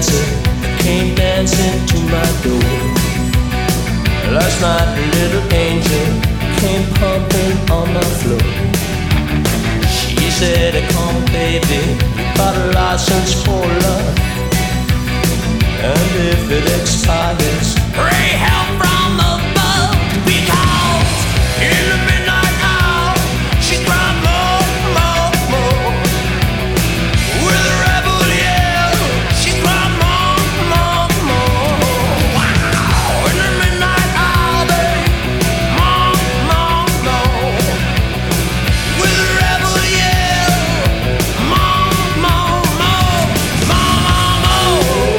dancer came dancing to my door. Last night a little angel came pumping on my floor. She said, come baby, you got a license for love, and if it expires, pray help from above. Because in the midnight hour she cried more, more, more. With a rebel yell she cried more, more, more. Wow! In the midnight hour, babe, more, more, more. With a rebel yell, more, more, more, more, more.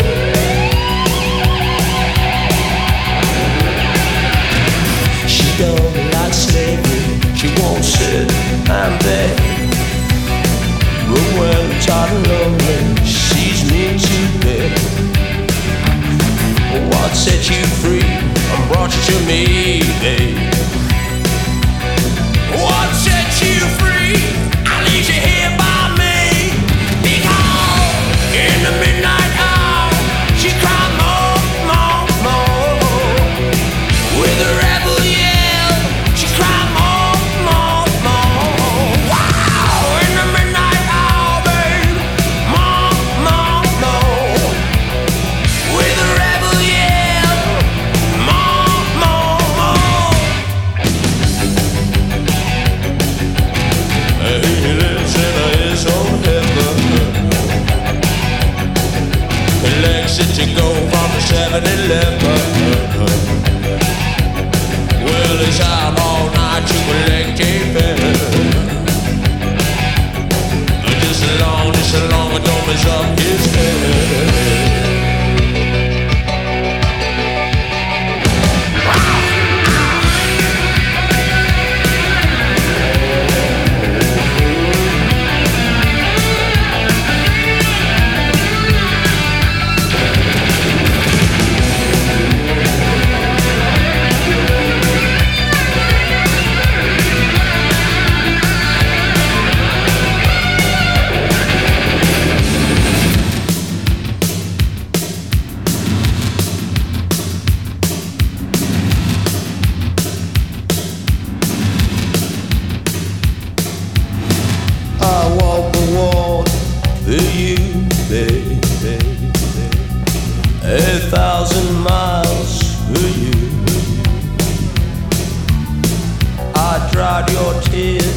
She don't like slavery, she won't sit and beg. But when I'm tired and lonely, she's mean to bed. What set you free and brought you to me, babe? What set you free? I leave you here by me. Because in the midnight hour she cried more, more, more. With a rebel yell she cried more, more, more. Wow! In the midnight hour, babe, more, more, more. With a rebel yell, more, more, more. He lives in his own heaven. He likes it to go from the 7-Eleven. Well, he's out all night to collect a pen. Just as long as don't mess up his head. I walk the walk for you, baby. 1,000 miles for you. I dried your tears